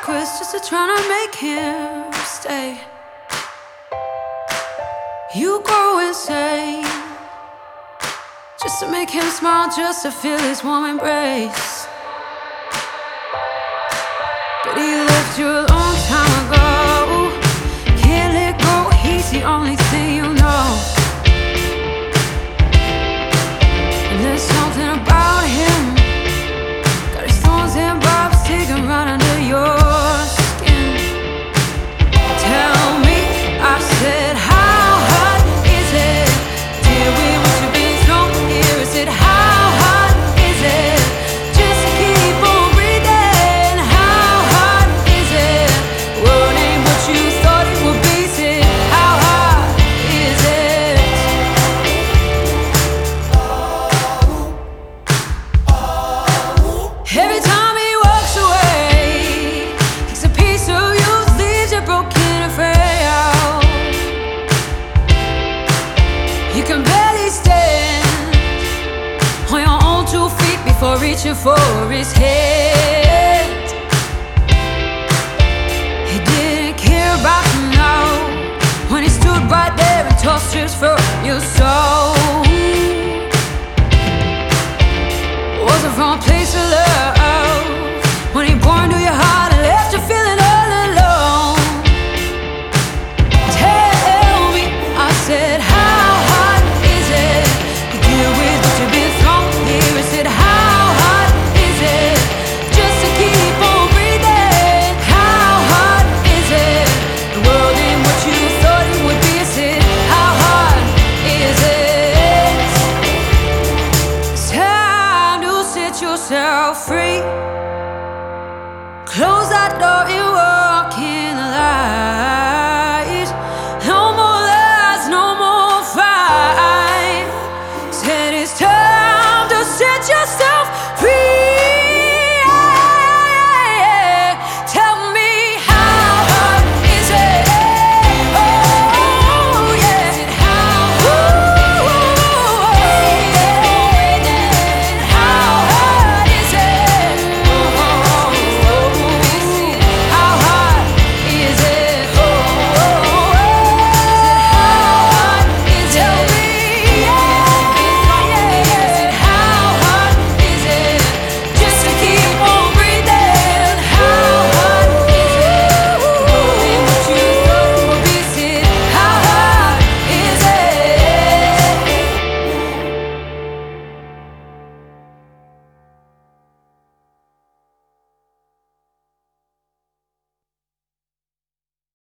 quits just to try to make him stay. You go insane just to make him smile, just to feel his warm embrace. But he left you a long time ago. Can't let go, he's the only thing you know. And there's something about him, got his thorns and barbs sticking right under your skin. Tell me, I said, how hot is it? Deal with what you've been thrown here. Is it how hot is it? Just to keep on breathing. How hot is it? World ain't what you thought it would be. Said, how hot is it? Every time he walks away, takes a piece of you, leaves you broken and frail. You can barely stand on your own 2 feet before reaching for his head. He didn't care about you now when he stood right there and tossed strips from your soul.